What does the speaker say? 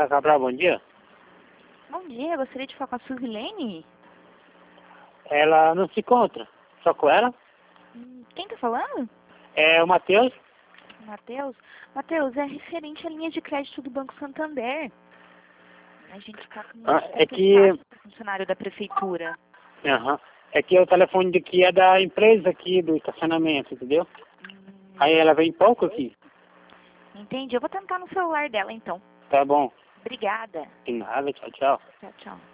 Cabral, bom dia. Bom dia, gostaria de falar com a Suzilene. Ela não se encontra, só com ela. Quem tá falando? É o Matheus. Matheus? Matheus, é referente à linha de crédito do Banco Santander. A gente tá com É que... funcionário da prefeitura. Aham. É que o telefone daqui é da empresa aqui, do estacionamento, entendeu? Aí ela vem pouco aqui. Entendi, eu vou tentar no celular dela então. Tá bom. Obrigada. De nada, tchau, tchau. Tchau, tchau.